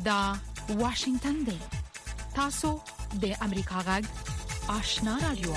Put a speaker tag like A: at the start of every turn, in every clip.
A: دا واشنگتن دی. تاسو د امریکا غږ آشنا رادیو.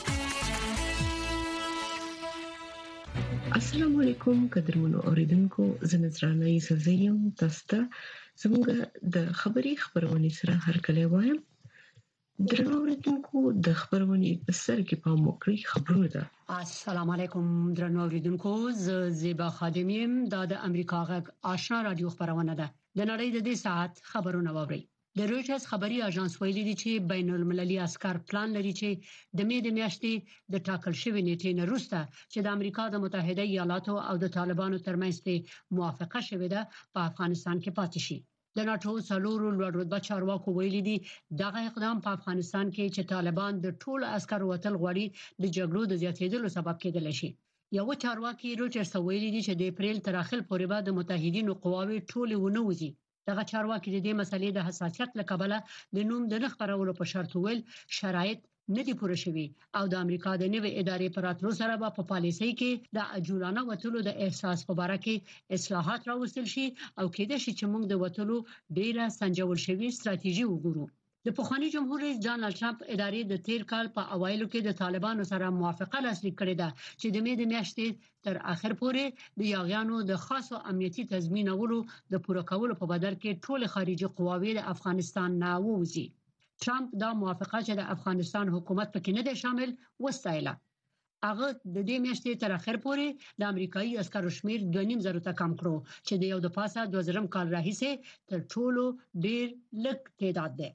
B: السلام علیکم قدرمنو اوریدونکو، زه نذرانه یوسفزیم. تاسو ته زموږ د خبرونه سره هرکلی وایم. درنو اوریدونکو، د خبرونه په سر کې پام وکړئ. خبرونه ده.
C: السلام علیکم درنو اوریدونکو، زه زیبا خادمیم. د امریکا غږ آشنا رادیو خبرونه ده. د نړۍ د دې ساعت خبرونه واورئ. د رويټرز خبري اژانس ویلي دی چې بین المللي عسكر پلان لري چې د مې د میاشتې د ټاکل شوی نیټې نه وروسته چې د امریکا د متحده ایالاتو او د طالبانو ترمنځ موافقه شوې ده په افغانستان کې پاتې شي. د ناتو څلورو لوړ رتبه چارواکو ویلي دي دغه اقدام په افغانستان کې چې طالبان د ټولو عسکرو وتل غواړي د جګړو د زیاتېدلو سبب کېدل شي. یو چارواکي رويټرز ویلي دي چې د اپریل تر اخر پورې به د متحدینو قواوې ټولې ونوځي. دغه چارواکي د دې مسلې د حساسیت لکبله د نوم د نخبرولو په شرط ویل شرایط نه دي پوره شوي او د امریکا د نوې ادارې پراتلو سره په پالیسۍ کې د اجولانه وټولو د احساس په اړه کې اصلاحات راوستل شي او کېدای شي چې موږ د وټولو ډیره سنجول شوی ستراتیژي وګورو. د پخوانی جمهور رئیس ډانلډ ټرمپ ادارې د تیر کال په اوایلو کې د طالبانو سره موافقه لاسلیک کړې ده چې د مې د میاشتې تر اخر پورې د یاغیانو د خاصو امنیتي تضمینولو د پوره کولو په بدل کې ټول خارجي قواوې د افغانستان نه ووځي. ټرمپ دا موافقه چې د افغانستان حکومت پکې نه دی شامل وستایله. هغه د دې میاشتې تر اخر پورې د امریکایي عسکرو شمیر 2.5 ته کم کړو چې د یو د پاسه 2000 کال راهیسې تر ټولو ډیر لږ تعداد دی.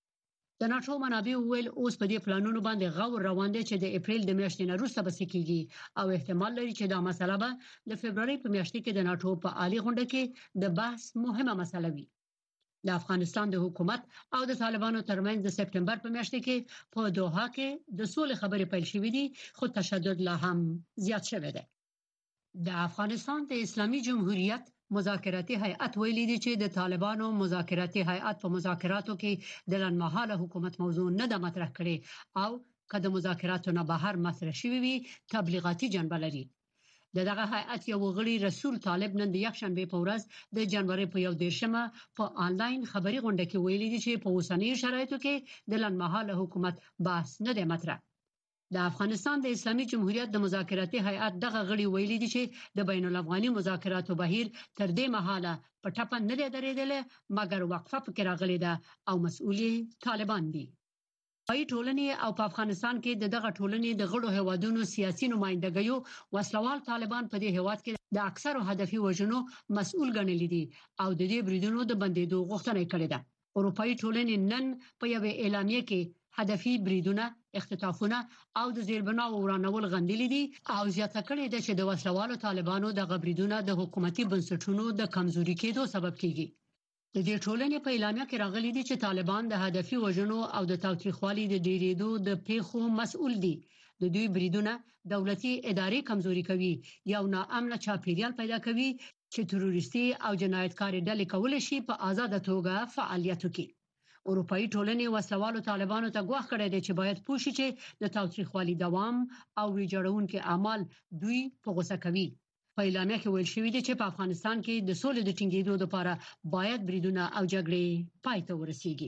C: د ناتو منابع ویل اوس په دې پلانونو باندې غور روان دي چې د اپریل د میاشتې نه وروسته بس کېږي او احتمال لري چې دا مسله به د فبرवरी په میاشت کې د ناتو په عالی غونډه کې د بحث مهمه مسله وي. د افغانستان د حکومت او د طالبانو ترمنځ د سپټمبر په میاشت کې په دوحه کې د سولې خبرې پیل شوې دي، خو تشدد لا هم زیات شوی دی. د افغانستان د اسلامي جمهوریت مذاکراتي هیئت ویلي دی چې د طالبانو مذاکراتي هیئت په مذاکراتو کې د لنډمهاله حکومت موضوع نه ده مطرح کړې او کله مذاکراتو نه بهر مطرح شوی وي تبلیغاتي جنبه لري. دغه هیئت یو غړي رسول طالب نن د یکشنبه په ورځ د جنوري په 1 په آنلاین خبري غونډه کې ویلي دی چې په اوسنیو شرایطو کې د لنډمهاله حکومت بحث نه دی مطرح. د افغانستان د اسلامي جمهوریت د مذاکراتي هیئت دغه غړي ویلي دي چې د بین الافغاني مذاکراتو بهیر تر دې مهاله په ټاپه نه دی درېدل مګر وقفه پکې راغلي ده او مسؤلیت طالبان دي. پای ټولنې او په افغانستان کې دغه ټولنې د غړو هوادونو سیاسي نمائندګیو وسلوال طالبان په دې هواد کې د اکثرو هدفي وژنو مسؤل ګڼل دي او د دې بریدونو د بندیدو غوښتنه کړې ده. اروپאי ټولنې نن په یو اعلامیه کې هدفي بریدونه، اختطافونه او د زیربناو ورانول غندلي دي او زیاته کړې ده چې د وسلوالو طالبانو د غبرګونونو د حکومتي بنسټونو د کمزوري کېدو سبب کیږي. د دې ټولنې په اعلامیه کې راغلي دي چې طالبان د هدفي وژنو او د تاوتریخوالي د ډیرېدو د پیښو مسؤل دي. د دوی بریدونه دولتي ادارې کمزوري کوي، یو ناامنه چاپیریال پیدا کوي چې تروریستي او جنایتکاري ډلې کولای شي په آزاد توګه فعالیت وکړي. اروپאי ټولنې وسلوالو طالبانو ته غواړي کړی دی چې باید پوښي چې د تاوتریخوالي دوام او ویجاړونکو اعمال دوی په غوسه کوي. په اعلامیه کې ویل شوی دی چې په افغانستان کې د سولې د ټینګېدو لپاره باید بریدونه او جګړې پای ته ورسیږي.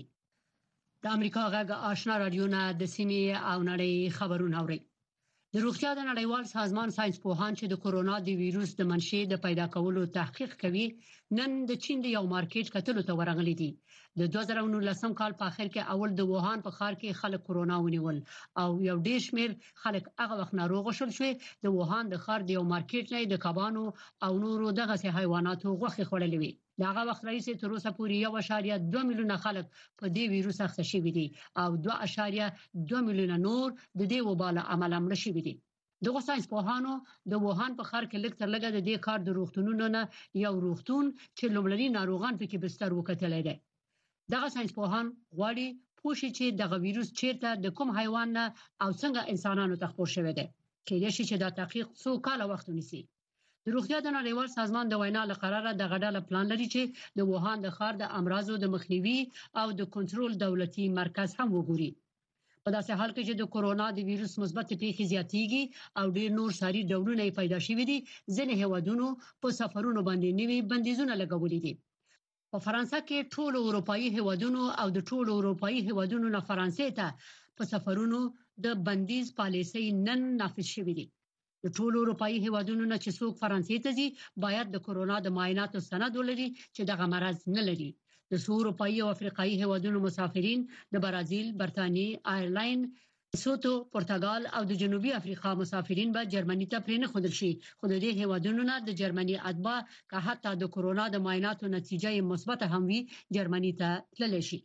C: د امریکا غږ آشنا رادیو نه د سیمې او نړۍ خبرونه اوري. د روغتیا د نړیوال سازمان ساينس پوهان چې د کورونا د وایروس د منشأ د پیدا کولو تحقیق کوي نن د چین د یو مارکیټ کتلو ته ورغلي دي. د 2019 کال په اخر کې اول د ووهان په ښار کې خلک کورونا ونیول او یو ډیر شمیر خلک هغه وخت ناروغ شول چې د ووهان د ښار د یو مارکیټ نه د کبانو او نورو دغه حیواناتو غوښه خوړلې وي. دغه وخت راځي تر اوسه پورې 1.2 میلیونه خلک په دې وایروس اخته شوي دي او 2.2 میلیونه نور د دې وبا له امله مړ شوي دي. دغه ساينس پوهانو د ووهان په ښار کې لږ تر لږه د دې کار د روغتونونو نه یو روغتون چې لومړني ناروغان پکې بستر وکټلې ده. دغه ساينس پوهان غواړي پوښي چې دغه وایروس چیرته د کوم حیوان نه او څنګه انسانانو ته خپور شوی دی. کېدای شي چې دا تحقیق څو کال وخت ونیسي. د روغتیا د نړیوال سازمان د وینا لپاره د غډاله پلان لري چې د ووهان د ښار د امراضو د مخنیوي او د کنټرول دولتي مرکز هم وګوري. په داسې حال کې چې د کورونا د وایروس مثبت پیښې زیاتېږي او ډېر نور ساري ډولونه پیدا شوي دي، ځینې هیوادونو په سفرونو باندې نوي بندیزونه لګولي دي. په فرانسه کې ټول اروپאי هیوادونو او د ټول اروپאי هیوادونو نه فرانسې ته په سفرونو د بندیز پالیسي نن نافذ شوې دي. د ټول اروپאי هیوادونو نه چې څوک فرانسې ته ځي باید د کورونا د معایناتو سند ولري چې دغه مرض نه لري. د اروپאי او افریقایي هیوادونو مسافرین د برازیل، برتانیې، آیرلند، سوتو، پرتګال او د جنوبي افریقا مسافرین به جرمني ته پرې نه ښودل شي. خو د دې هیوادونو نه د جرمني اتباع که حتی د کورونا د معایناتو نتیجه مثبت هم وي جرمني ته تللی شي.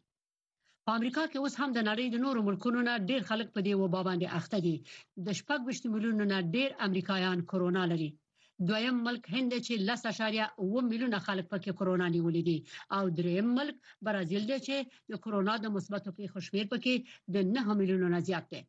C: په امریکا کې اوس هم د نړۍ د نورو ملکونو نه ډېر خلک په دې وبا باندې اخته دي. د 26 میلیونه نه ډېر امریکایان کورونا لري. دویم ملک هند چې 10.9 میلیونه خلک پکې کورونا نیولې دي او دریم ملک برازیل دی چې د کورونا د مثبتو پیښو شمېر پکې د 9 میلیونه نه زیات دی.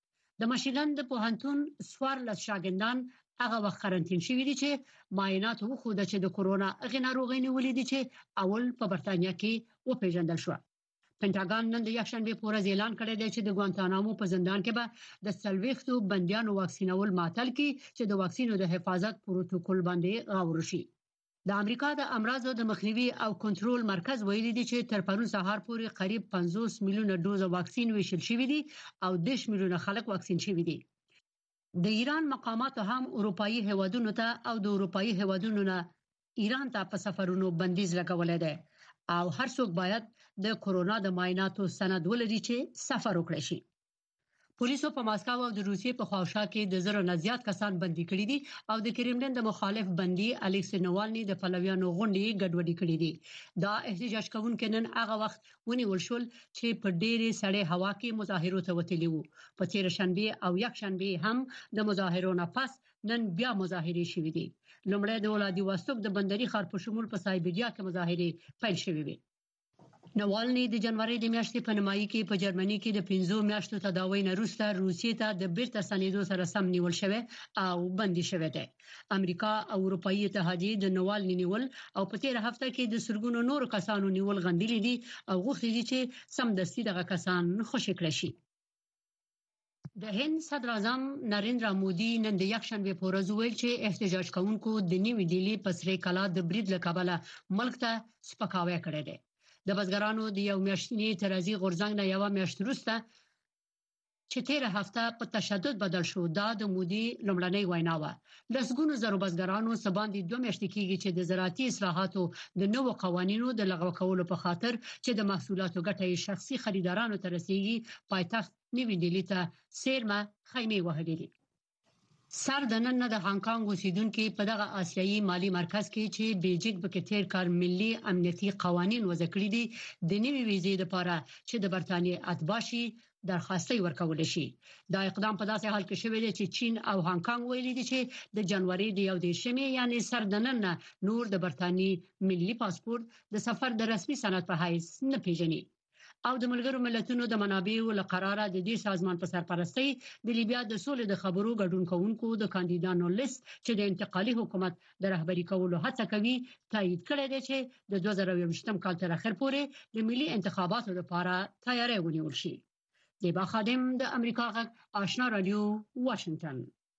C: د مشیګن د پوهنتون 14 شاګردان هغه وخت قرنطین شوي دي چې معاینات وښوده چې د کورونا هغه ناروغي نیولې دي چې اول په برتانیا کې وپیژندل شو. پنټاګان نن د یکشنبه په ورځ اعلان کړی دی چې د ګوانتانامو په زندان کې به د 40 بنديانو واکسینول معطل کی چې د واکسینو د حفاظت پروتوکول باندې غور شي. د امریکا د امراضو د مخنیوي او کنټرول مرکز ویلي دی چې تر پرون سهار پورې قریب 50 میلیونه ډوز واکسین ویشل شوی دي او 10 میلیونه خلک واکسین شوی دي. د ایران مقامات هم اروپאי هیوادونو ته او د اروپאי هیوادونو نه ایران ته په سفرونو بندیز لګولې ده او هر څوک باید د کورونا د معایناتو سند ولري چې سفر وکړي شي. پولیسو په ماسکو او د روسیې په خواوشا کې د زرو نه زیات کسان بندي کړي دي او د کرملین د مخالف بندي الکسی نوالني د پلویانو غونډې ګډوډي کړي دي. دا احتجاج کوونکي نن هغه وخت ونیول شول چې په ډېرې سړې هوا کې مظاهرو ته وتلي وو. په تیر شنبه او یک شنبه هم د مظاهرو نه پس نن بیا مظاهرې شوې دي. لومړی د ولادیواستوک د بندري ښار په شمول په سایبریا کې مظاهرې پیل شوې وي. نوالني د جنوري د میاشتې په نیمایي کې په جرمني کې د 15 میاشتو تداوی نه وروسته روسیې ته د بیرته ستنېدو سره سم نیول شوی او بندي شوی دی. امریکا او اروپאי اتحادیه د نوالني نیول او په تیر هفته کې د سرګونو نورو کسانو نیول غندلي دي او غوښتي دي چې سمدستي دغه کسان خوشی کړي شي. د هند صدر اعظم نریندرا مودي نن د یکشنبه په ورځ ویل چې احتجاج کوونکو د نیوی ډیلی په سری کلا د برید له کبله ملک ته سپکاوی کړی دی. د بزګرانو د یو میاشتنی اعتراضي غورځنګ نه یو میاشت وروسته چې تیر هفته په تشدد بدل شو. دا د مودي لومړنۍ وینا و. لسګونو زرو بزګرانو سباندې 2 میاشتې کېږي چې د زراعتي اصلاحاتو د نوو قوانینو د لغوه کولو په خاطر چې د محصولاتو ګټه شخصي خریدارانو ته رسیږي پایتخت نیوی ډیلی ته سیرمه خیمه وهلې دي. سر د نن د هانګ کانګ اوسیدونکو په دغه آسیایي مالی مرکز کې چې بیجینګ په تیر کار ملي امنیتي قوانين وضع کړی دي د نوي ویزې لپاره چې د برتانیې اتباشي درخواستي ورکول شي. دا اقدام په داسې حال کې شوی دی چې چین او هانګ کانګ ویلي دي چې د جنوري د 11 یعنی سر د نن نور د برتانیې ملي پاسپورت د سفر د رسمي سند په حیث نه پیژني. او د ملګرو ملتونو د منابعو له قراره د دې سازمان په سرپرستۍ د لیبیا د سولې د خبرو ګډون کوونکو د کاندیدانو لیست چې د انتقالي حکومت د رهبری کولو هڅه کوي تایید کړی دی چې د 2020 کال تر اخر پورې د ملي انتخاباتو لپاره تیاری ونیول شي. زیبا خادم د امریکا غږ آشنا رادیو واشنگټن.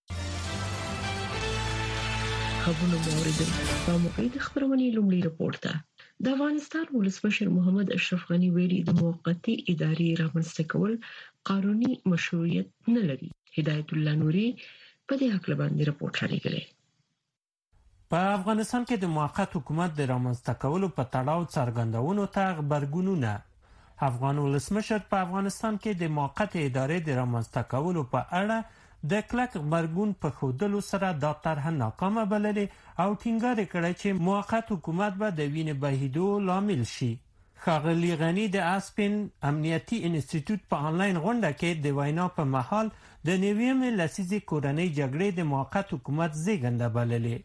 B: خبرونه موریدل په موقع د خبرونې لومړی رپورت ده. د افغانستان ولسمشر محمد اشرف غنی ویلي د موقتی ادارې رامنځته کول قانوني مشروعیت نه لري. هدایت الله نوري په دې حق باندې رپورت لري.
D: په افغانستان کې د موقت حکومت د رامنځته کولو په تړاو څرګندونو ته خبرګونونه. افغان ولسمشر په افغانستان کې د موقت ادارې د رامنځته کولو په اړه د کلک خبرګون په خودلو سره دا طرح ناکامه بللې او ټینګار کړی چې موقت حکومت به د وینې بهیدو لامل شي. ښاغلي غنی د اسپین امنیتي انسټیټیوټ په انلاین غونډه کې د وینا په مهال د نویمې لسیزې کورنۍ جګړې د موقت حکومت زیږنده بللې.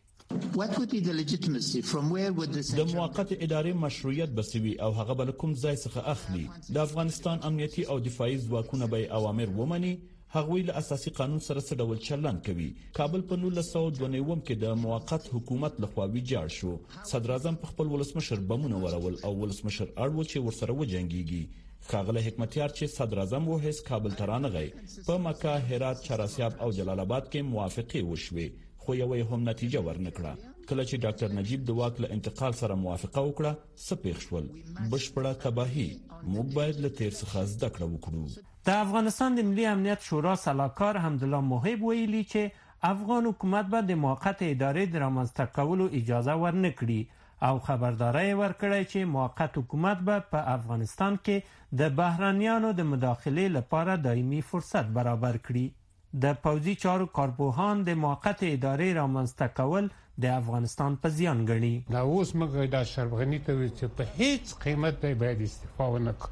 E: د موقت ادارې مشروعیت بسوي او هغه بل کوم ځای څخه اخلي. د افغانستان امنیتي او دفاعي ځواکونه به اوامر ومني. هغوی له اساسي قانون سره څه ډول چلند کوي. کابل په 1992 کې د موقت حکومت لخوا ویجاړ شو. صدر اعظم په خپل ولسمشر بمونه ورول او ولسمشر اړو چې ورسره وجنګيږي. ښاغلی حکمتیار چې صدر اعظم و هیڅ کابل ترانغی په مکه، هرات، چهارسیاب او جلال آباد کې موافقه وشوي خو یو هم نتیجه ورنکړه. کله چې ډاکټر نجیب د واک له انتقال سره موافقه وکړه سپېښ شول بشپړه تباہي موږ باید له تیر څخه زده کړه وکړو.
D: د افغانستان د ملي امنیت شورا سلاکار حمدالله محب ویلي چې افغان حکومت به د موقت ادارې د رامنځته کولو اجازه ورنکړي او خبرداری ورکړی چې موقت حکومت به په افغانستان کې د بهرنیانو د مداخلې لپاره دایمي فرصت برابر کړي. د پوځي چارو کارپوهان د موقت ادارې رامنځته کول د افغانستان په زیان ګڼي.
F: دا اوس موږ د اشرف غني ته وایو چې په هیڅ قیمت دی باید استعفا ونه کړي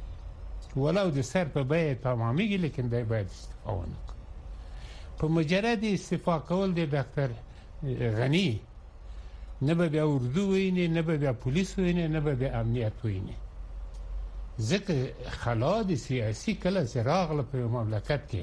F: ولو د سر په بیه تمامیږي لیکن دی باید استعفا ونه کړي. په مجرد استعفا کول د ډاکټر غني نه به بیا اردو ویني نه به بیا پولیس ویني نه به بیا امنیت ویني ځکه خلا د سیاسي کله چې راغله په مملکت کې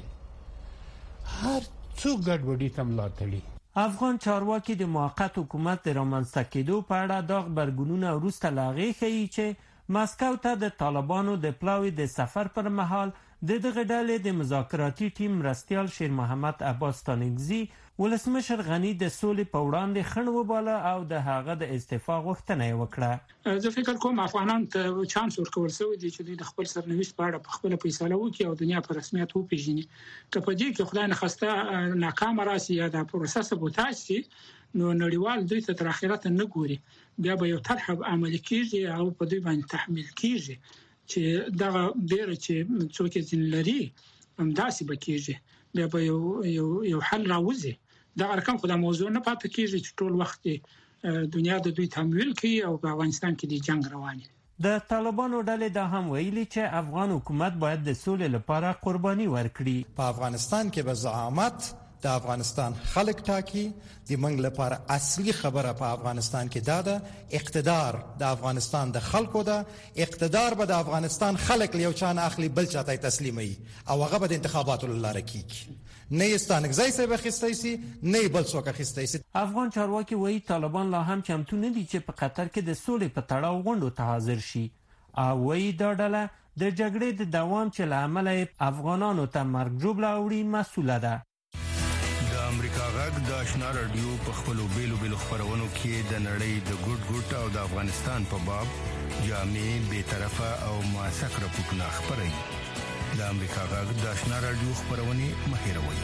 F: هر څوک ګډوډي ته ملا تړي.
D: افغان چارواکي د موقت حکومت د رامنځته کېدو په اړه دا غبرګونونه وروسته له هغې ښیي چې مسکو ته د طالبانو د پلاوي د سفر پر مهال د دغه ډلې د مذاکراتي ټیم مرستیال شیر محمد عباس ستانکزي ولسمشر غني د سولې په وړاندې خنډ وباله او د هغه د استعفا غوښتنه یې وکړه.
G: زه فکر کوم افغانان ته چانس ورکول شوی دی چې دوی د خپل سرنوشت په اړه په خپل فیصله وکړي او دنیا په رسمیت وپیژني. که په دې کې خدای نخواسته ناکام راشي یا د پروسه سبوتاژ شي نو نړیوال دوی ته تر اخرت نه ګوري بیا به یو طرح عملي کیږي او په دوی باندې تحمیل کیږي چې دغه ډیر چې څوک یې لري همداسې به کیږي بیا به یو حل راوځي. دا رقم خدای موضوع نه پاتې کیږي چې ټول وخت دنیا د دوی تمویل کوي او په افغانستان کې د جنگ روان دي.
D: د طالبانو ډلې دا هم ویلي چې افغان حکومت باید د سولې لپاره قرباني ورکړي.
H: په افغانستان کې به زعامت د افغانستان خلک ټاکي. د منګ لپاره اصلي خبره په افغانستان کې دا ده اقتدار د افغانستان د خلکو ده. اقتدار به د افغانستان خلک له یو چا نه اخلي بل چا ته تسلیمي او هغه به د انتخاباتو لاره کیږي. نه ستانکزی سره بخښتای سي نه بل څوک اخیستای سي.
D: افغان چارواکي وایي طالبان لا هم چمتو نه دي چې په قطر کې د سولې په تړاو غونډو ته حاضر شي او وایي دا ډله د جګړې د دوام چې له امله افغانانو ته مرګ ژوبله اوړي مسؤله ده.
I: د امریکا غږ د آشنا رادیو په خپلو بیلو خپرونو کې د نړۍ د ګډ او د افغانستان په باب جامع بی‌طرفه او موثق راپورټونه خپروي. د امریکا غږ د آشنا رادیو خپرونې مهیروي.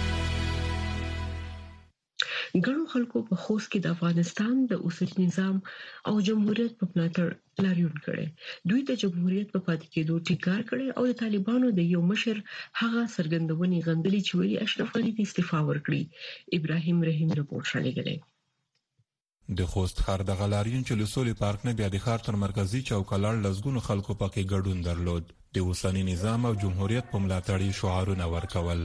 B: ګڼو خلکو په خوست کې د افغانستان د اوسنی نظام او جمهوریت په ملاتړ لاریون کړي. دوی د جمهوریت په پاتې کېدو ټینګار کړي او د طالبانو د یو مشر هغه څرګندونې غندلې چې ویلي اشرف غني د استعفا ورکړي. ابراهیم رحیم رپورټ شالګلې.
J: د خوست ښار د غلاریون چې لسولې پارک نه بیا د ښار تر مرکزی چوکلړ لزګونو خلکو پکې ګډون درلود. د اوسنی نظام او جمهوریت په ملاتړ شعارونه ورکول.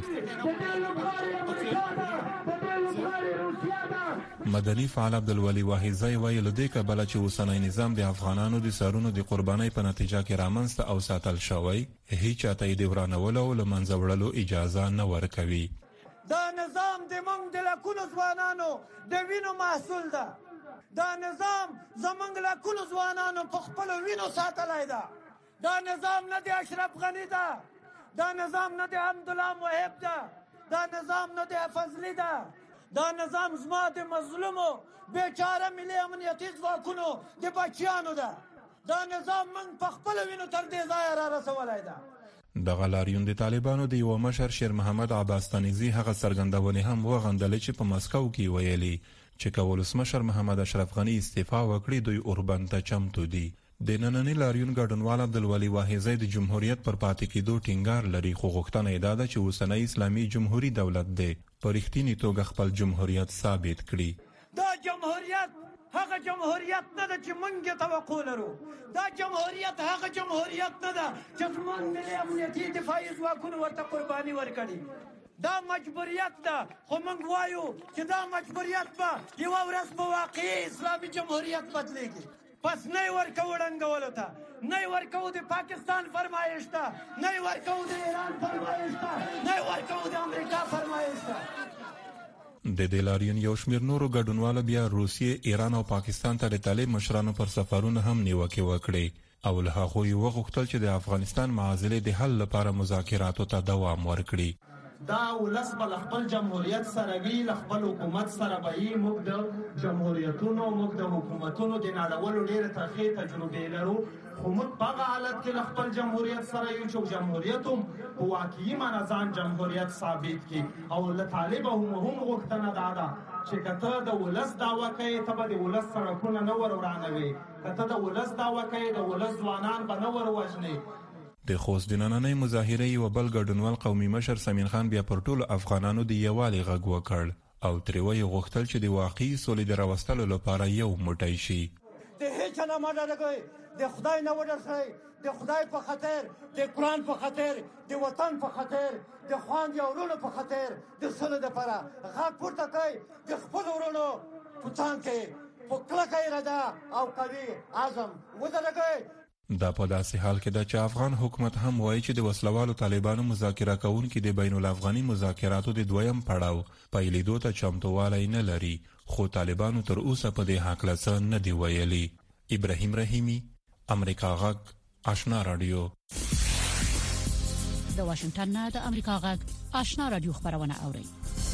J: مدني فعال عبدالولي واحدزی وایي له دې کبله چې اوسنی نظام د افغانانو د سرونو د قربانۍ په نتیجه کې رامنځته او ساتل شوی هیڅ چاته یې د ورانولو او له منځه وړلو اجازه نه ورکوي.
K: دا نظام د موږ د لکونو ځوانانو د وینو محصول ده. دا نظام زموږ لکونو ځوانانو په خپل وینو ساتلای ده. دا نظام نه د اشرف غني ده. دا نظام نه د حمدالله محب ده. دا نظام نه د فضلی ده. دا نظام زما د مظلومو بیچاره ملي امنیتي ځواکونو د بچیانو ده. دا نظام موږ په خپل وینو تر دې ځایه را رسولی ده.
J: د غلاریون د طالبانو د یو مشر شیر محمد عباس ستانکزي هغه څرګندونې هم وغندلې چې په مسکو کې ویلي چې که ولسمشر محمد اشرف غني استعفا وکړي دوی اوربند ته چمتو دي. د نننۍ لاریون ګډونوال عبدالولي واحدزی د جمهوریت پر پاتې کېدو ټینګار لري خو غوښتنه یې دا ده چې اوسنی اسلامي جمهوریت دولت دی په رښتینې توګه خپل جمهوریت ثابت کړي.
K: دا جمهوریت هغه جمهوریت نه ده چې موږ توقع لرو. دا جمهوریت هغه جمهوریت نه ده چې موږ ملي امنیتي دفاعي ځواکونه ورته قرباني ورکړي. دا مجبوریت ده خو موږ وایو چې دا مجبوریت به یوه ورځ په واقعي اسلامي جمهوریت بدلیږي. پس نه ورکو ړنګولو ته، نه ورکو د پاکستان فرمایش ته، نه ورکو د ایران فرمایش ته، نه ورکو د امریکا فرمایش ته.
J: د دلاریون یو شمیر نورو ګډونوالو بیا روسیې، ایران او پاکستان ته د طالب مشرانو پر سفرونه هم نیوکې وکړې او له هغوی وغوښتل چې د افغانستان معضلې د حل لپاره مذاکراتو ته دوام ورکړي.
L: دا ولس بل خپل جمهوریت سره وی خپل حکومت سره به موږ د جمهوریتونو موږ د حکومتونو د نړیوالو ډیره تاریخي تجربه لرو خو موږ په حالت کې خپل جمهوریت سره یو چې جمهوریت هم واقعي منځان جمهوریت ثابت کی او له طالب هم غوښتنه ده چې کته د ولس داوا کوي ته به د ولس سره کو نه ورانوي کته د ولس داوا کوي د ولس ځوانان به نه وروجني
J: د خوست د نننۍ مظاهرې یو بل ګډونوال قومي مشر سمین خان بیا پر ټولو افغانانو د یووالي غږ وکړ او ترې ویې غوښتل چې د واقعي سولې د راوستلو لپاره یو موټی شي.
K: د هیڅ نه ما ډارېږئ، د خدای نه وډارئ، د خدای په خاطر، د قرآن په خاطر، د وطن په خاطر، د خویندو او ورونو په خاطر د سولې لپاره غږ پورته کړئ، د خپلو ورونو په څنګ کې په کلکه اراده او قوي عزم ودرېږئ.
J: دا په داسې حال کې ده چې افغان حکومت هم وایي چې د وسلوالو طالبانو مذاکره کوونکي د بین الافغاني مذاکراتو د دویم پړاو پیلېدو ته چمتووالی نه لري، خو طالبانو تر اوسه په دې هکله څه نه دي ویلي. ابراهیم رحیمي، امریکا غږ، آشنا رادیو.
A: د واشنگټن نه د امریکا غږ آشنا رادیو خبرونه اوري.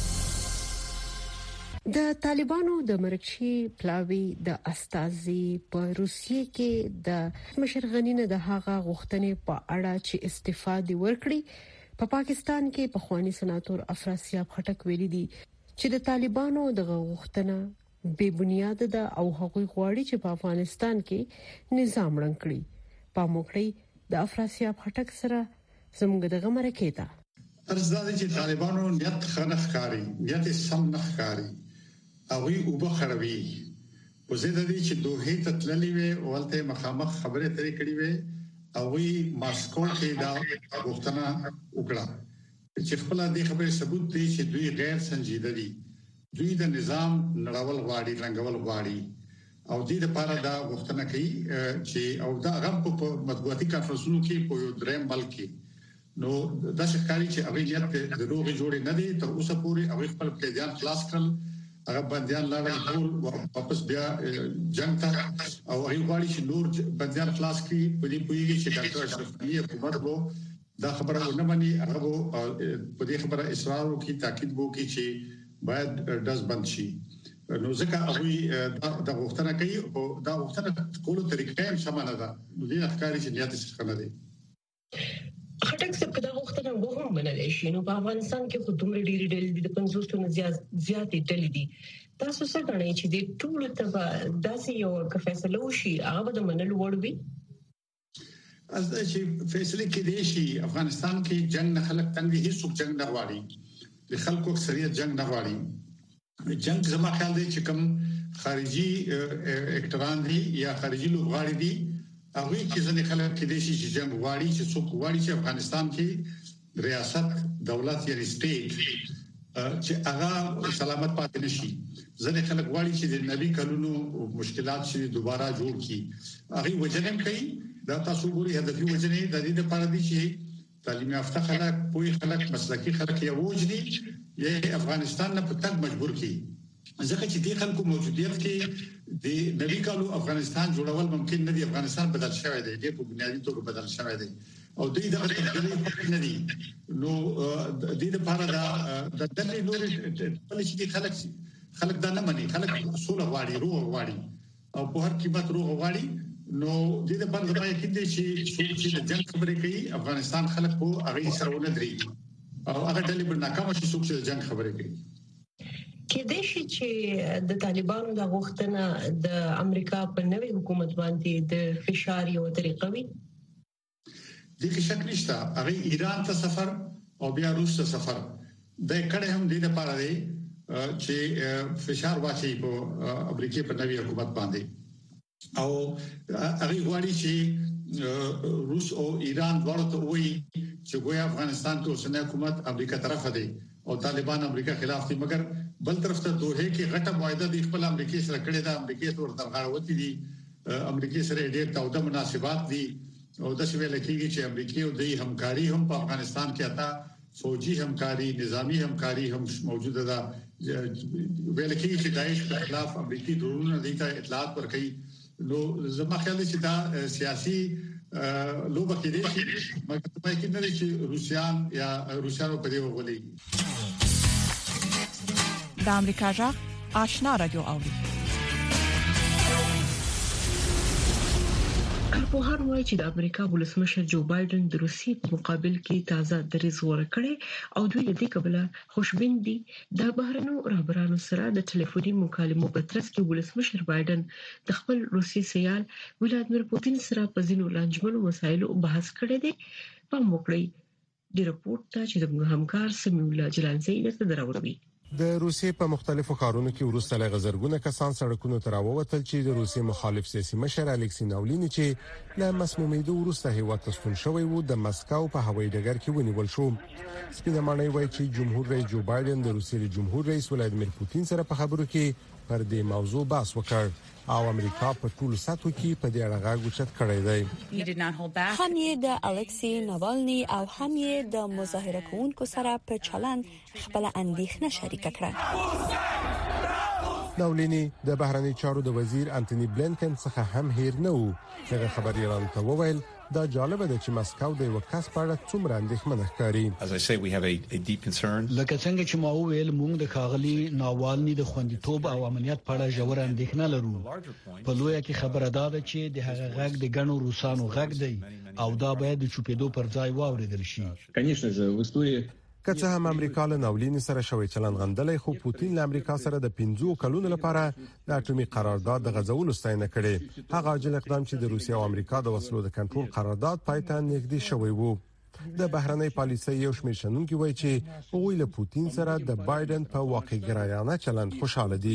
B: د طالبانو د مرکشي پلاوی د استازي په روسیې کې د مشرغنینه د هغه غوښتنې په اړه چې استفاده ورکړي په پاکستان کې په خواني سناتور افراسیاب خټک ویلي دي چې د طالبانو د غوښتنه بے بنیاد ده او هغوی غواړي چې په افغانستان کې نظام رنګ کړي. په موکړی د افراسیاب خټک سره زموږ د غمرکې ده
M: ارزاده چې طالبانو نیت خنخ کاری نیت سم نخ کاری اوی او بخروي وزیده دي چې دوه ته تللی وي او ولته مخامخ خبره ترې کړې وي اوی ماسکو کې دا غوښتنه وکړه چې خپل د خبرې ثبوت دی چې دوی غیر سنجیده دي، دوی د نظام نړول غواړي، رنګول غواړي او دې لپاره دا غوښتنه کوي چې او دا غم په مطبوعاتي کانفرنسونو کې په یو دریم ملک کې نو دا ښکاري چې اوی نیت د روغې جوړې نه دي تر اوسه پورې اوی خپل پلیدان خلاص کړل هغه بنديان لاړل ټول واپس بیا جنگ ته او هغه غواړي چې نور بنديان خلاص کړي په دې پوېږي چې ډاکټر اشرف غنی حکومت وو دا خبره ونه مني هغه په دې خبره اصرار وکړي تاکید وکړي چې باید داس بند شي نو ځکه هغه دا غوښتنه کوي او دا غوښتنه کولو طریقې هم سمانه ده نو دې ښکاري چې نیت څه نه دی.
B: خټک څه په دا وختونه وهم منل شي نو په افغانستان کې خو دومره ډېری ډلې د 500 نه زیاتې ډلې دي. تاسو څه غواړئ چې د ټول ته داسې یو فیصله وشي هغه د منلو وړ وي؟
M: از چې فیصله کې دی شي افغانستان کې جنگ نه خلک تنګ دي، هیڅ جنگ نه غواړي، د خلکو اکثریت جنگ نه غواړي. جنگ زما خیال دی چې کوم خارجي اکټران دي یا خارجي لوبغاړي دي هغه چې ځنې خلک کې دي چې جنگ غواړي چې څوک غواړي چې افغانستان کې ریاست دولت یا سټیټ چې هغه سلامت پاتې نشي. ځنې خلک غواړي چې د نبی کلونو مشکلات چې دوباره جوړ کړي هغه وجنم کوي. دا تاسو ګوري هدفي وجنې د دې لپاره دي چې تعلیم یافته خلک، پوهی خلک، مسلکي خلک یو وجدي یې افغانستان نه په تګ مجبور کړي. ځکه چې د خلکو موجودیت کې د نوي کالو افغانستان جوړول ممکن نه دی. افغانستان بدل شوی دی، د په بنیادی توګه بدل شوی دی او د دې د تبدیلي نه دی. نو د دې لپاره د دلې نور په لشي خلک دا نه مني، خلک سوله غواړي، روغ غواړي او په هر قیمت روغ غواړي. نو د دې په اړه کې د شي چې د جنگ خبرې کوي افغانستان خلک په هغه سره ونه درېږي او هغه ډلې په ناکامه شي څوک چې جنگ خبرې کوي.
B: کې د شي چې د طالبانو د غوښتنه د امریکا په نوې حکومت باندې د فشار یو طریقه وي.
M: د کې شک نشته هغه ایران ته سفر او بیا روس ته سفر د کړه هم د لپاره دی چې فشار واچي په امریکا په نوې حکومت باندې او هغه غواړي چې روس او ایران دواړه ته وایي چې ګویا افغانستان کې اوسنۍ حکومت امریکا طرفه دی او طالبان امریکا خلاف دي، مګر بل طرف ته دوه کې غټه معاهده د خپل امریکای سره کړې ده، امریکای سره درغاړوتی دي، امریکای سره ډېر تاوده مناسبات دي او د شویل کېږي چې امریکای او د همکاري هم په افغانستان کې اته فوجي همکاري، نظامی همکاري هم موجوده ده. ویل کېږي چې داعش په خلاف امریکای ډرونونه د اطلاعات ورکړي. نو زما خیال دی چې دا سیاسي لوبه کې دي مګر کې نه دي چې روسيانو په دې وغولي.
A: د امریکا جغ آشنا رادیو اوري.
B: کارپوهان وایي چې د امریکا ولسمشر جو بایدن د روسیې په مقابل کې تازه دریځ غوړه کړي او دوی د دې قبله خوشبین دي. د بهرنیو رهبرانو سره د ټلیفوني مکالمو په ترڅ کې ولسمشر بایدن د خپل روسي سیال ولادمیر پوتین سره په ځینو لانجمنو مسایلو بحث کړی دی. په موکړی د رپورت ته چې د همکار سمیع الله جلانزی درته دراوړي.
N: د روسیې په مختلفو ښارونو کې وروسته له غزرګونه کسان سړکونو ته راووتل چې د روسیې مخالف سیاسي مشر الکسی ناولینی چې له مسمومیدو وروسته هیواد ته ستون شوی و د مسکو په هوایي ډګر کې ونیول شو. سپینه ماڼۍ وایي چې جمهور رئیس جو بایدن د روسیې جمهور رئیس ولادمیر پوتین سره په خبرو کې پر دې موضوع بحث وکړ او امریکا په ټول سطحو کې په دې اړه غږ اوچت کړی دی.
O: هم یې د الکسی ناوالني او هم یې د مظاهره کوونکو سره په چلند خپل اندېښنه شریک کړه.
N: ناولینی د بهرنی چارو د وزیر انټونی بلینکن څخه هم هیر نه وو. هغه خبريالانو ته وویل دا جالب ده چې مسکو د یو کس په اړه څومره اندېښمنه ښکاري.
P: لکه څنګه چې ما وویل موږ د ښاغلي ناوالني د خوندیتوب او امنیت په اړه ژور اندېښنه لرو. په لویه کې خبره ده چې د هغه غږ د ګڼو روسانو غږ دی او دا باید د چوپېدو پر ځای واوریدل شي.
N: که څه هم امریکا له ناولینی سره شوی چلند غندلې خو پوتین له امریکا سره د 15 کلونو لپاره د اټومي قرارداد د غځولو ستاینه کړې. هغه عاجل اقدام چې د روسیې او امریکا د وسلو د کنټرول قرارداد پایته نږدې شوی وو. د بهرنۍ پالیسۍ یو شمېر شنونکي وایي چې هغوی له پوتین سره د بایدن په واقعګرایانه چلند خوشاله دي.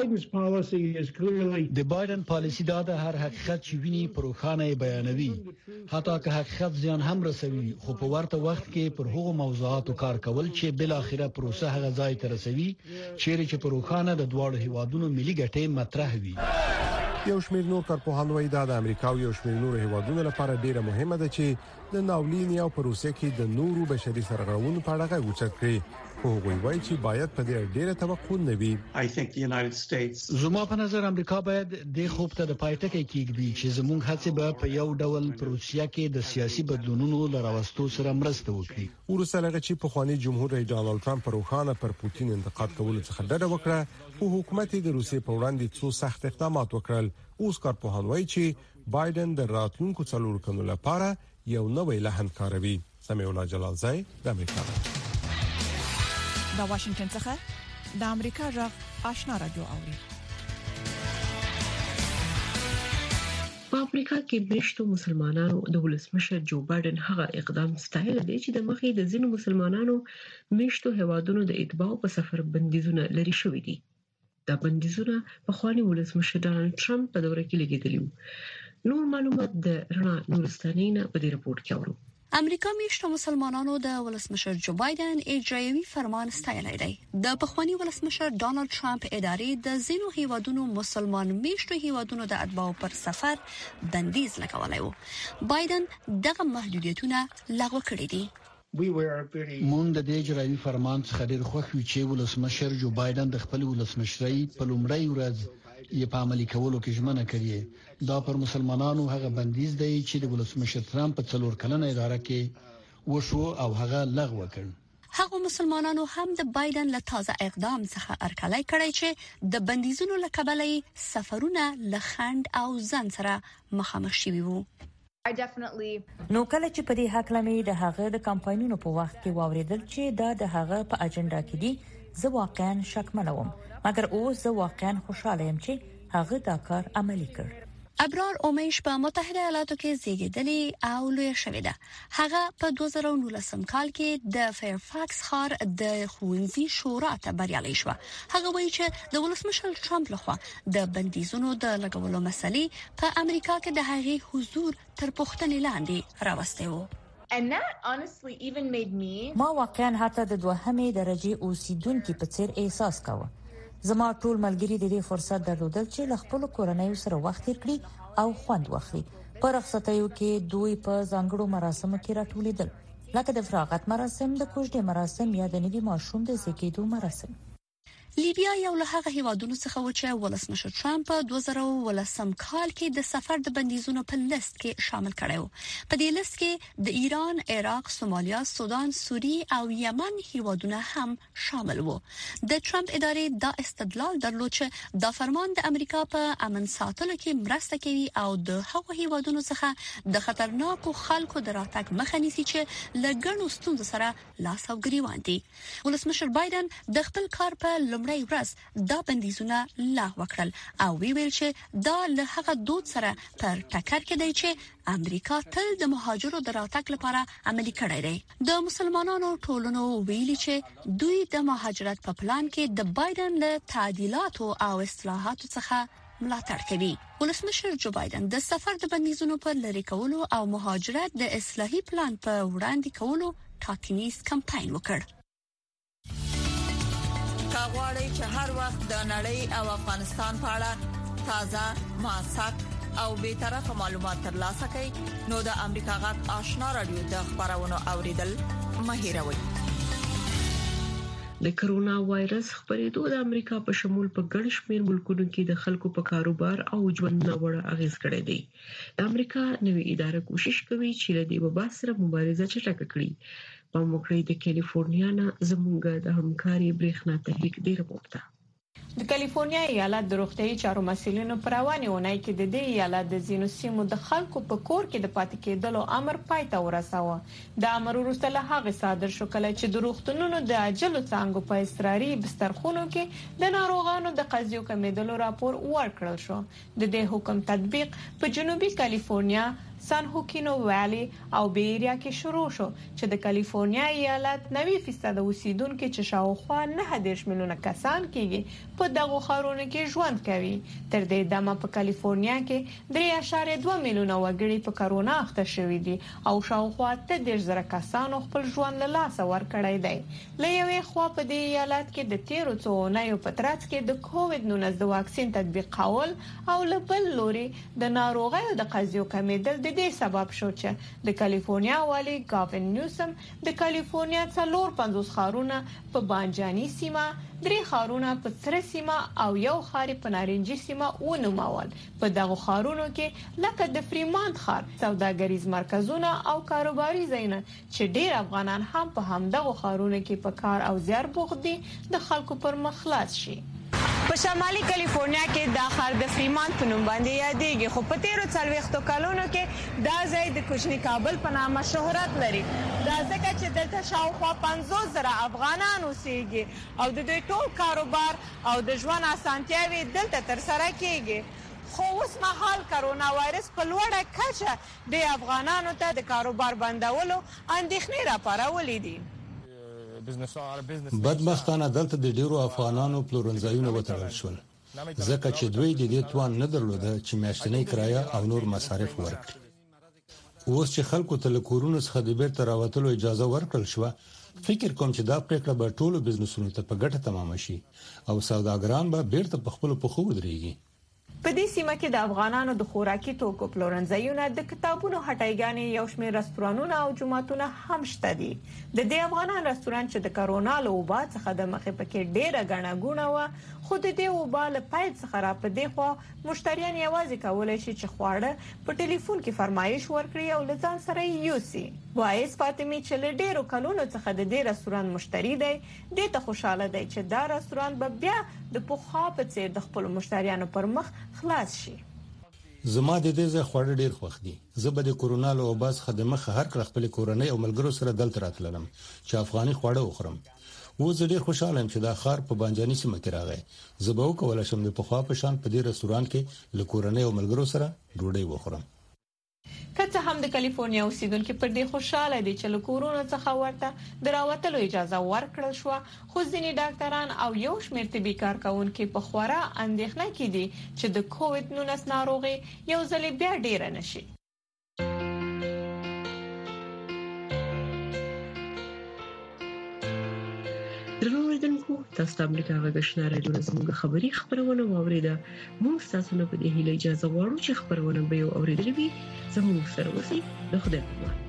P: د بایدن پالیسي دا د هر حقیقت چې ویني پروخانه بیانوي حتی که حقیقت ځان هم رسوي خو په ورته وخت کې پر هغو موضوعاتو کار کول چې بل اخره پروسه هغه ځای ته رسوي چې پروخانه د دواړو هیوادونو ملي ګټې مطرح وي.
N: یو شمېر نور کارپوهان وایي دا د امریکا او یو شمېر نور هیوادونو لپاره ډیره مهمه ده چې د ناولینی او پروسه کې د نورو بشري سرغړونو په اړه غږ اوچت کړي. خو هغوی وایي چې باید په دې ډیره توقع نه وي.
P: زما په نظر امریکا باید د خوب ته د پایټکې کېږي چې زموږ هڅې به په یو ډول پروسه کې د سیاسي بدلونونو لراوستو سره مرسته وکړي.
N: ورسره لږ چې په خواني جمهور رئیس ډانلډ ټرمپ پروخانه پر پوتین انتقاد کولو څخه ډډه وکړه خو حکومت د روسیې په وړاندې څو سخت اقدامات وکړل. اوس کارپوهان وایي چې بایدن د راتلونکو 4 کلونو لپاره یو نوې لحن کاروي. سمیع الله جلالزی د امریکا
A: د واشنگټن څخه د امریکا جغ آشنا رادیو اوري.
B: په افریقا کې بشتو مسلمانانو د ولسمشر جو بایدن هغه اقدام ستایل دی چې د مخې د ځینو مسلمانانو مشتو هوادونو د اتباع په سفر بندیزونه لري شوې دي. دا بندیزونه په خواني ولسمشر ډانلډ ټرمپ په دوره کې لګیدلی وو. نور معلومات د رڼا نورستانینا په دې رپورت کې اورو.
O: امریکا میشتو مسلمانانو د ولسمشر جو بایدن اجرایوي فرمان ستایلی دی. د پخوانی ولسمشر ډانلډ ټرمپ ادارې د ځینو هیوادونو مسلمان میشتو هیوادونو د اتباع پر سفر بندیز لګولی وو. بایدن دغه محدودیتونه لغوه کړي دي.
P: مونږ د دې اجرایوي فرمان څخه ډېر خوښ یو چې ولسمشر جو بایدن د خپل ولسمشرۍ په لومړۍ ورځ یې په عملي کولو کې ژمنه کړې. دا پر مسلمانانو هغه بندیز دی چې د ولسمشر ټرمپ په 4 کلنه اداره کې وشو او هغه لغوه کړ.
O: هغه مسلمانانو هم د بایدن له تازه اقدام څخه ارکلای کړی چې د بندیزونو له کبله سفرونه له خند او ځن سره مخامخ شوي وو.
Q: نو کله چې په دې حق لمه د هغه د کمپاینونو په وخت کې واوریدل چې دا د هغه په اجنډا کې دي زه واقعا شکمن وم مګر اوس زه واقعا خوشاله یم چې هغه دا کار عملي کړ.
O: ابرار اومیش په متحده ایالاتو کې زیږیدلی او لوی شوی ده. هغه په 2019 کال کې د فیرفاکس ښار د ښوونځي شورا ته بریالي شو. هغه وایي چې د ولسمشر ټرمپ لخوا د بندیزونو د لګولو مسلې په امریکا کې د هغې حضور تر پوښتنې لاندې راوستي وو.
Q: ما واقعا حتی د دوهمې درجه اوسیدونکو په څیر احساس کاوه. زما ټول ملګری د دې فرصت درلودل چې له خپل کورنۍ سره وخت تیر کړي او خوند واخلي. په رخصتیو کې دوی په ځانګړو مراسمو کې راټولیدل لکه د فراغت مراسم، د کوژدې مراسم یا د نوي ماشوم د زیږیدو مراسم.
O: لیبیا یو له هغه هیوادونو څخه و چې ولسمشر ټرمپ په 2018 کال کې د سفر د بندیزونو په لیست کې شامل کړی و. په دې لیست کې د ایران، عراق، سومالیا، سودان، سوریه او یمن هیوادونه هم شامل وو. د ټرمپ ادارې دا استدلال درلود چې دا فرمان د امریکا په امن ساتلو کې مرسته کوي او د هغو هیوادونو څخه د خطرناکو خلکو د راتګ مخه نیسي چې لګڼو ستونزو سره لاس او ګریوان دي. ولسمشر بایدن د خپل کار په لومړی ورځ دا بندیزونه لغوه کړل او ویل چې دا له هغه دود سره پر ټکر کې دی چې امریکا تل د مهاجرو د راتګ لپاره عملي کړی دی. د مسلمانانو ټولنو ویلي چې دوی د مهاجرت په پلان کې د بایدن له تعدیلاتو او اصلاحاتو څخه ملاتړ کوي. ولسمشر جو بایدن د سفر د بندیزونو په لری کولو او مهاجرت د اصلاحي پلان په وړاندې کولو ټاکنیز کمپاین وکړ.
R: کاغوري چې هر وخت د نړۍ او افغانستان په اړه تازه، موثق او به طرفه معلومات ترلاسه کړئ نو د امریکا غږ آشنا رادیو د خبرونو اوریدل مه هیروئ.
B: د کرونا وایرس خپرېدو د امریکا په شمول په ګڼ شمېر ملکونو کې د خلکو په کاروبار او ژوند ناوړه اغیز کړی دی. د امریکا نوې اداره کوشش کوي چې له دې وبا سره مبارزه چټکه کړي. په موکړې د کیلیفورنیا نه زموږ د همکاري برېښنا تحریک ډیر پورته.
S: د کیلیفورنیا ایالت د روغتیاي چارو مسؤلینو پر رواني ونای کې د دې ایالت د زینو سیمو د خلکو په کور کې د پاتې کېدلو امر پای ته ورساوه. د امر وروسته له هغه صادر شو کله چې د روغتونونو د عاجلو څانګو په اضطراري بسترخونو کې د ناروغانو د قضیو کمیدلو راپور ورکړل شو. د دې حکم تطبیق په جنوبي کیلیفورنیا، سان هوکینو ویلي او بیریا کې شروع شو چې د کیلیفورنیا ایالت 90% اوسیدونکو چې شاوخوا 9 میلیونه کسان کېږي په دغه ښارونو کې ژوند کوي. تر دې دمه په کیلیفورنیا کې 3.2 میلیونه وګړي په کرونا اخته شوي دي او شاوخوا 10,000 کسانو خپل ژوند له لاسه ورکړی دی. له یوې خوا په دې ایالت کې د تیرو څو اونیو په ترڅ کې د کووډ-19 د واکسین تطبیق کول او له بل لوري د ناروغیو د قضیو کمیدل د دې سبب شو چې د کیلیفورنیا والی گاوین نیوسم د کیلیفورنیا 450 ښارونه په بانجاني سیمه، 3 ښارونه په سره سیمه او یو ښار په نارنجي سیمه ونومول. په دغه ښارونو کې لکه د فریمانت ښار، سوداګریز مرکزونه او کاروباري ځایونه چې ډیر افغانان هم په همدغه ښارونو کې په کار او زیار بوخت دي د خلکو پر مخ خلاص شي. په شمالي کیلیفورنیا کې د ښار د فریمانت په نوم باندې یادېږي، خو په تیرو 40 کلونو کې دا ځای د کوچني کابل په نامه شهرت لري. دا ځکه چې دلته شاوخوا 50,000 افغانان اوسېږي او د دوی ټول کاروبار او د ژوند اسانتیاوې دلته ترسره کېږي. خو اوس مهال کرونا وایرس په لوړه کچه د افغانانو ته د کاروبار بندولو اندېښنې راپارولې دي.
T: بدبختانه دلته د ډیرو افغانانو پلورنځایونه وتړل شول ځکه چې دوی د دې توان نه درلوده چې میاشتنۍ کرایه او نور مصارف ورکړي. اوس چې خلکو ته له کورونو څخه د بیرته راوتلو اجازه ورکړل شو، فکر کوم چې دا پریکړه به ټولو بزنسونو ته په ګټه تمام شي او سوداګران به بیرته په خپل پخو ودرېږي.
S: په دې سیمه کې د افغانانو د خوراکي توکو پلورنځایونه، د کتابونو هټایګانې، یو شمېر رستورانونه او جوماتونه هم شته دي. د دې افغانان رستورانت چې د کرونا له وبا څخه د مخې پکې ډېره ګڼه ګوڼه وه، خو د دې وبا له پیل څخه را په دې خوا مشتریان یوازې کولی شي چې خواړه په ټلیفون کې فرمایش ورکړي او له ځان سره یې یوسي. وایس فاطمي چې له ډېرو کلونو څخه د دې رستورانت مشتری دی، دې ته خوشاله دی چې دا رستورانت به بیا د پخوا په څیر د خپل مشتریانو پر مخ خلاص شي.
T: زما د دې ځای خواړه ډیر خوښ دي. زه به د کرونا له وبا څخه د مخه هر کله خپل کورنۍ او ملګرو سره دلته راتلم چې افغاني خواړه وخورم. زه ډیر خوشاله یم چې دا ښار په بانجاني سیمه کې راغی. زه به وکولای شم د پخوا په شان په دې رستورانت کې له کورنۍ او ملګرو سره ډوډۍ وخورم.
S: که څه هم د کیلیفورنیا اوسیدونکو پر دې خوشاله دي چې له کورونو څخه ورته د راوتلو اجازه ورکړل شو، خو ځینې ډاکټران او یو شمېر طبي کارکونکو په خورا اندېښنه کې دي چې د کووډ-19 ناروغي یو ځل بیا ډیره نشي.
B: درنوریدونکو، تاسو د امریکا غږ آشنا رادیو زموږ خبری خبرونه واوریده. موږ تاسو نه په دې هیله اجازه غواړو چې خبرونه به یو اوریدلې وي. زموږ سره اوسئ. د خدای په امان.